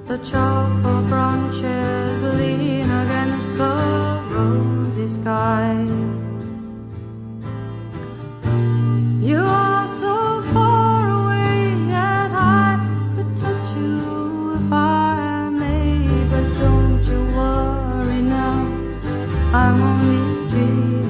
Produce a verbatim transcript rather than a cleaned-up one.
The charcoal branches lean against the rosy sky. You are so far away, yet I could touch you if I may. But don't you worry now, I'm only dreaming.